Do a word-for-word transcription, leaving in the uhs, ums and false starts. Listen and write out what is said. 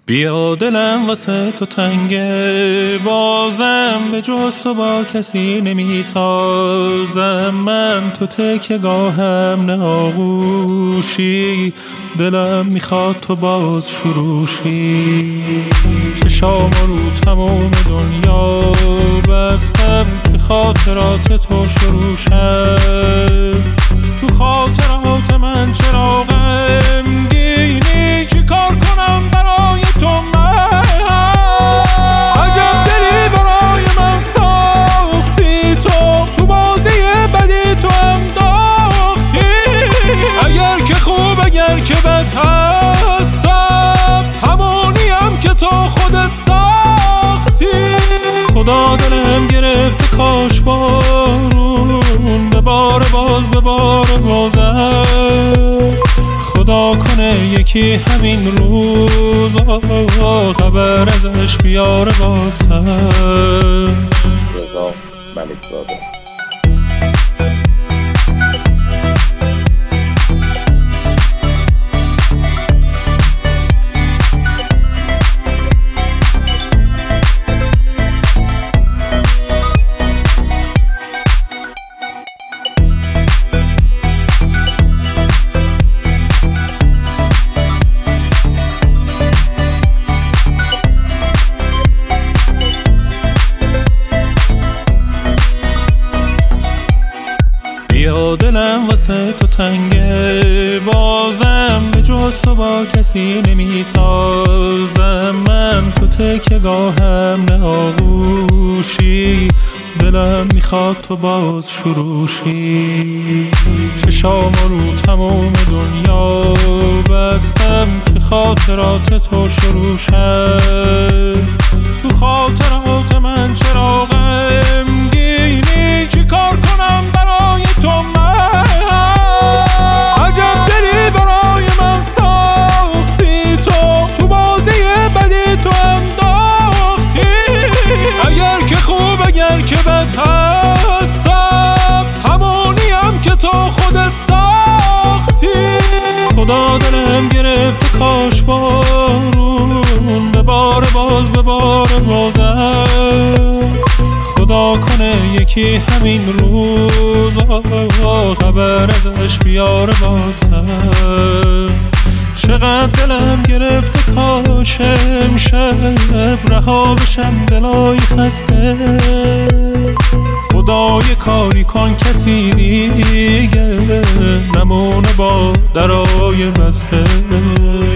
بیا دلم واسه تو تنگه، بازم به جز تو با کسی نمی سازم. من تو تکه گاهم نه آغوشی، دلم میخواد تو باز شروشی. چشام رو تموم دنیا بستم که خاطرات تو شروع شد. تو خاطرات من چرا غمگینی؟ چی کار کنم برای تو من؟ عجب دلی برای من ساختی تو، تو بازی بدی تو انداختی. اگر که خوب اگر که بد هستم، همونیم که تو خودت ساختی. خدا دلم گرفت کاش بارون به بار باز به بار بازم. خدا کنه یکی همین روزا خبر ازش بیاره واسم. رضا ملکزاده. بیا دلم واسه تو تنگه، بازم به جز تو با کسی نمی سازم. من تو تکه گاهم نه آغوشی، دلم میخواد تو باز شروشی. چشام رو تموم دنیا بستم که خاطرات تو شروع شد. تو خاطرات من چرا غمگینی؟ چی کار کنم برای تو من؟ عجب دلی برای من ساختی تو، تو بازی بدی تو انداختی. اگر که خوب اگر که بد هستم، همونیم که تو خودت ساختی. خدا دلم گرفت کاش بارون به بار باز به بار بازم. خدا کنه یکی همین روزا خبر ازش بیاره واسم. چقدر دلم گرفته کاش امشب رها بشم دلای خسته. خدای کاری کن کسی دیگه نمونه با درای بسته.